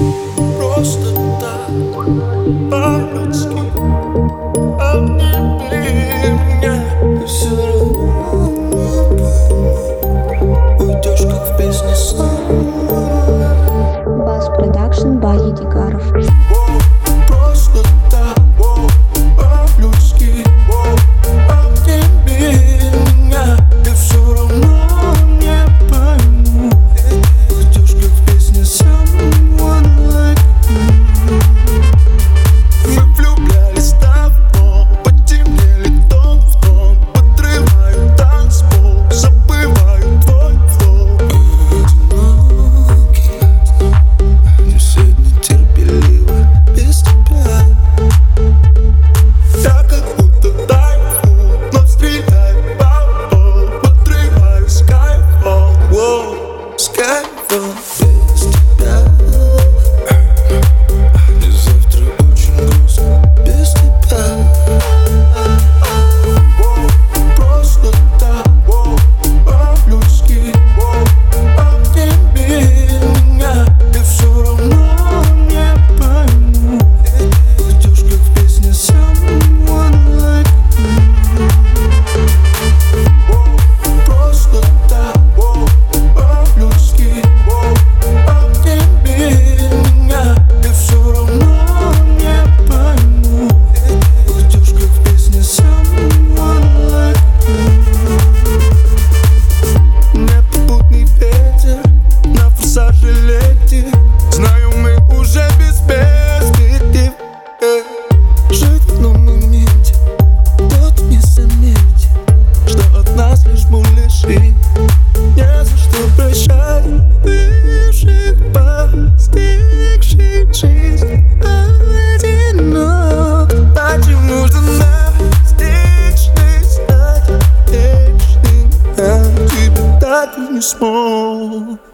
Просто так, по-людски обними меня. И все равно уйдешь, как в песне сам. Bass Production by Едигаров. Просто так, по-людски обними меня. И все равно не пойму, уйдешь, как в песне Someone like me. Мы влюблялись давно, потемнели тон в тон, подрываю танцпол, забываю твой флоу. Одинокий, мне сегодня терпеливо без тебя. Я как будто тайфун, но стреляю по полу, подрываю Skyfall, Skyfall без тебя. Мне завтра очень грустно без тебя. Просто так, по-людски обними меня. И все равно не пойму, уйдешь, как в песне Someone like me. Просто так, по-людски обними меня. И все равно не пойму, уйдешь, как в песне Someone like me. Непопутный ветер на форсаже летит. Знаю, мы уже без перспектив. Жить в одном моменте, тот не заметит, что от нас лишь муляжи. Не за что прощай бывших, постигших жизнь одинок. Почему же настичный стать вечным, а тебе так и не смог?